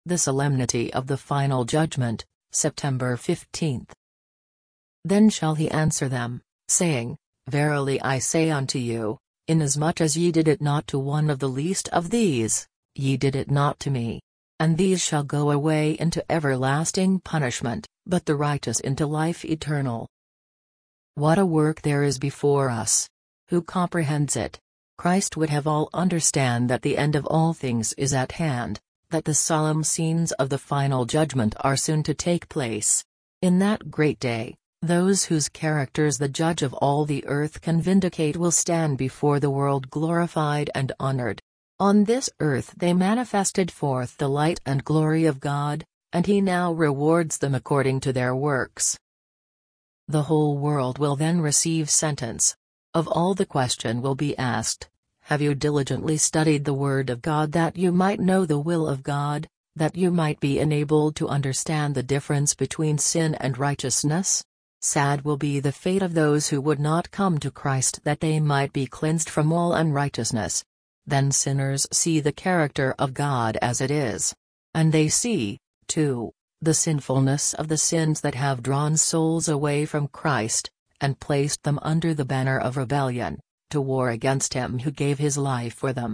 The Solemnity of the Final Judgment, September 15. Then shall he answer them, saying, Verily I say unto you, inasmuch as ye did it not to one of the least of these, ye did it not to me. And these shall go away into everlasting punishment, but the righteous into life eternal. What a work there is before us! Who comprehends it? Christ would have all understand that the end of all things is at hand, that the solemn scenes of the final judgment are soon to take place. In that great day, those whose characters the Judge of all the earth can vindicate will stand before the world glorified and honored. On this earth they manifested forth the light and glory of God, and He now rewards them according to their works. The whole world will then receive sentence. Of all the question will be asked, have you diligently studied the Word of God that you might know the will of God, that you might be enabled to understand the difference between sin and righteousness? Sad will be the fate of those who would not come to Christ that they might be cleansed from all unrighteousness. Then sinners see the character of God as it is. And they see, too, the sinfulness of the sins that have drawn souls away from Christ, and placed them under the banner of rebellion, to war against Him who gave His life for them.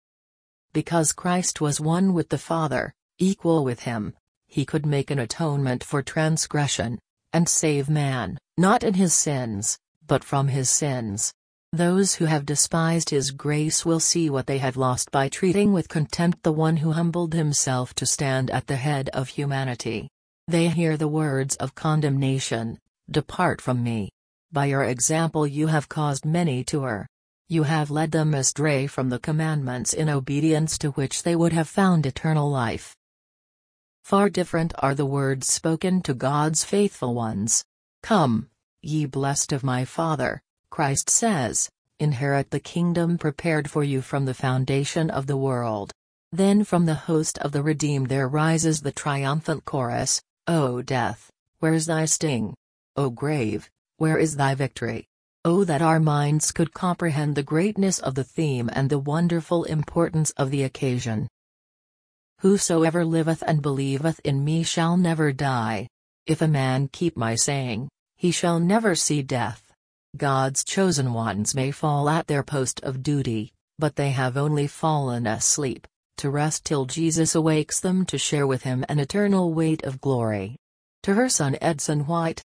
Because Christ was one with the Father, equal with Him, He could make an atonement for transgression, and save man, not in his sins, but from his sins. Those who have despised His grace will see what they have lost by treating with contempt the one who humbled Himself to stand at the head of humanity. They hear the words of condemnation, Depart from me. By your example you have caused many to err. You have led them astray from the commandments in obedience to which they would have found eternal life. Far different are the words spoken to God's faithful ones. Come, ye blessed of my Father, Christ says, inherit the kingdom prepared for you from the foundation of the world. Then from the host of the redeemed there rises the triumphant chorus, O death, where is thy sting? O grave, where is thy victory? Oh, that our minds could comprehend the greatness of the theme and the wonderful importance of the occasion. Whosoever liveth and believeth in me shall never die. If a man keep my saying, he shall never see death. God's chosen ones may fall at their post of duty, but they have only fallen asleep, to rest till Jesus awakes them to share with Him an eternal weight of glory. To her son Edson White,